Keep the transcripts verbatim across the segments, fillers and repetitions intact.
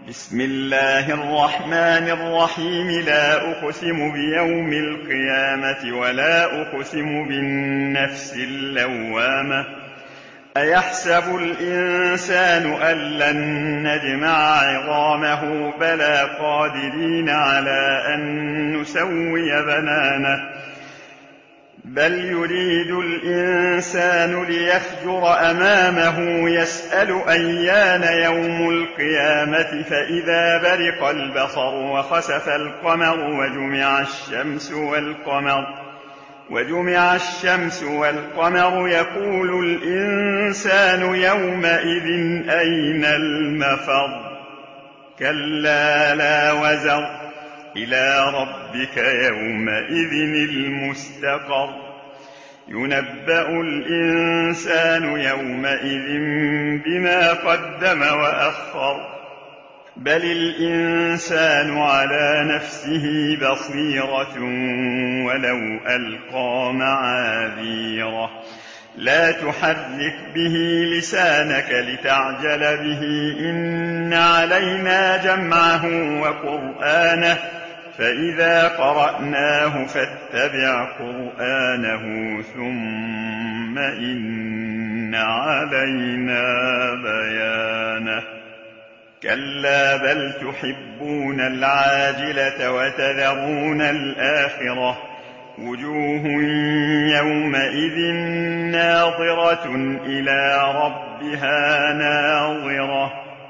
بسم الله الرحمن الرحيم. لا أقسم بيوم القيامة ولا أقسم بالنفس اللوامة. أيحسب الإنسان أن لن نجمع عظامه بلى قادرين على أن نسوي بنانه بل يريد الإنسان ليفجر أمامه يسأل أيان يوم القيامة فإذا برق البصر وخسف القمر وجمع الشمس والقمر وجمع الشمس والقمر يقول الإنسان يومئذ أين المفر كلا لا وزر إلى ربك يومئذ المستقر ينبأ الإنسان يومئذ بما قدم وأخر بل الإنسان على نفسه بصيرة ولو ألقى معاذيره لا تحرك به لسانك لتعجل به إن علينا جمعه وقرآنه فإذا قرأناه فاتبع قرآنه ثم إن علينا بيانه كلا بل تحبون العاجلة وتذرون الآخرة وجوه يومئذ ناظرة إلى ربها ناظرة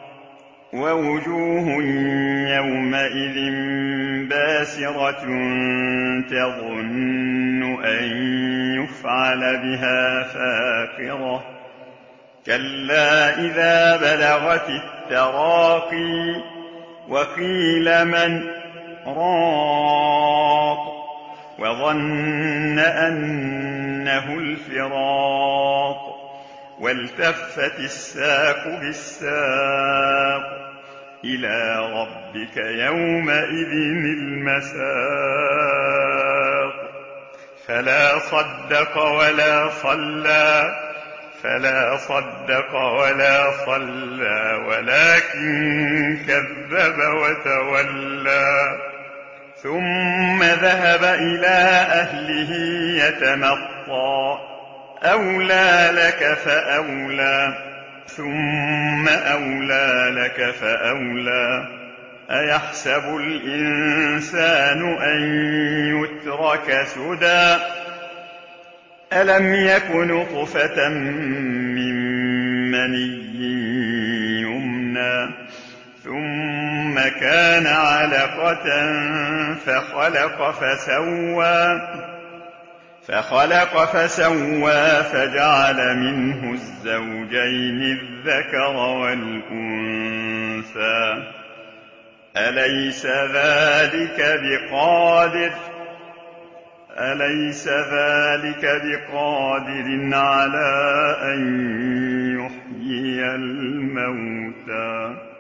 ووجوه يومئذ باسرة تظن أن يفعل بها فاقرة كلا إذا بلغت التراقي وقيل من راق وظن أنه الفراق والتفت الساق بالساق إلى ربك يومئذ المساق فلا صدق ولا صلى فلا صدق ولا صلى ولكن كذب وتولى ثم ذهب إلى أهله يتمطى أولى لك فأولى ثم أولى لك فأولى أيحسب الإنسان أن يترك سدى ألم يك نطفة من مني يمنى ثم كان علقة فخلق فسوى فخلق فسوى فجعل منه الزوجين الذكر والأنثى أليس ذلك بقادر أليس ذلك بقادر على أن يحيي الموتى